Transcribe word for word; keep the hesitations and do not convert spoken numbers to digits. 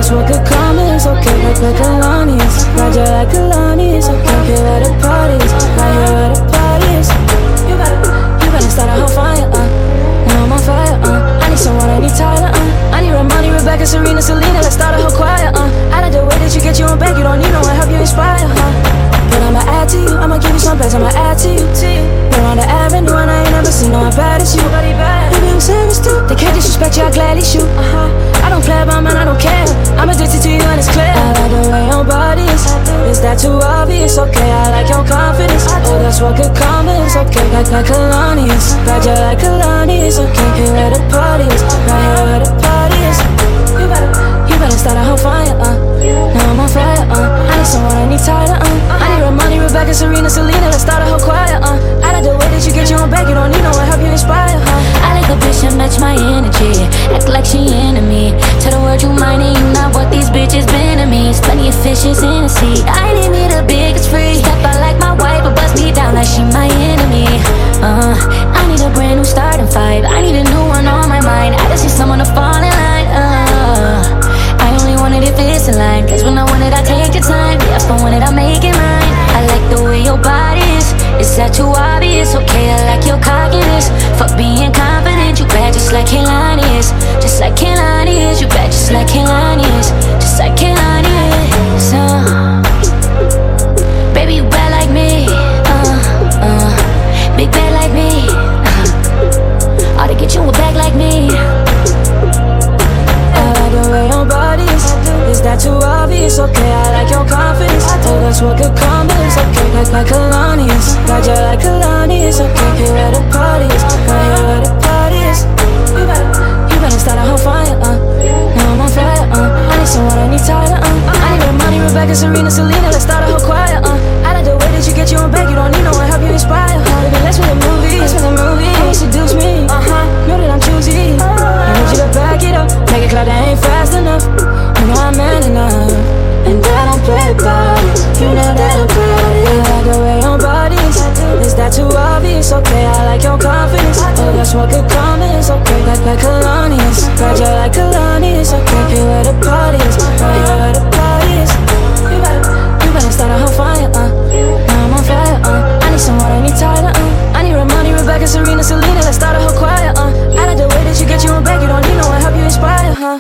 that's what could come is okay. Like like Kalani's, Roger like Kalani's, okay. Here at the parties, right here at the parties. You better, you better start a whole fire, uh. Now I'm on fire, uh. I need someone, I need Tyler, uh. I need Ramani, Rebecca, Serena, Selena. Let's start a whole choir, uh. I like the way that you get your own back. You don't need no one, help you inspire, huh? But I'ma add to you, I'ma give you some bags, I'ma add to you. We're on the avenue and I ain't never seen no one bad as you. Nobody bad. Baby, I'm serious too. They can't disrespect you, I gladly shoot. Uh-huh. I don't play about man, I don't care. I'm addicted to you and it's clear. I like the way your body is. Is that too obvious? Okay, I like your confidence. Oh, that's what could come is okay. Like like Kalani's, Roger like Kalani's, okay. Here at the parties, right here at the parties. You better, you better start a whole fire, uh. Now I'm on fire, uh. I need someone, I need Tyler, uh. I need Ramani, Rebecca, Serena, Selena. Let's start a whole choir, uh. I like the way that you get your own back. You don't need no one, help you inspire, huh? I like a bitch that match my energy. Act like she into me. Tell the world you mine and you not what these bitches been to me. Plenty of fishes in the sea. I didn't need a biggest free. Step out like my wife, but bust me down like she my enemy. Uh, I need a brand new starting five. I need a new one on my mind. I just need someone to fall in line. Uh, I only want it if it's in line. Cause when I want it, I take your time. Yeah, if I want it, I make it mine. I like the way your body is. Is that too obvious? Okay, I like your cockiness. Fuck being confident. You bad just like Kehlani is. Just like Kehlani is. You bad just like Kehlani is. Just like Kehlani is. Uh, baby, you bad like me. Uh, uh, big bad like me. Uh, ought to get you a bag like me. I like the way your body is. Is that too obvious? Okay, I like your confidence. Oh, that's what could come is okay. Like like Kalani's, Roger like Kalani's, okay. Here at the parties, right here at the parties. You better, you better start a whole fire, uh. Now I'm on fire, uh. I need someone, I need Tyler, uh. I need Ramani, Rebecca, Serena, Selena.